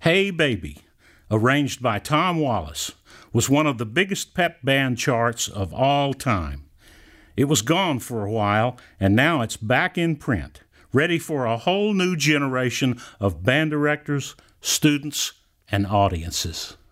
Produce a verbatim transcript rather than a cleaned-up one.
Hey Baby, arranged by Tom Wallace, was one of the biggest pep band charts of all time. It was gone for a while, and now it's back in print, ready for a whole new generation of band directors, students, and audiences.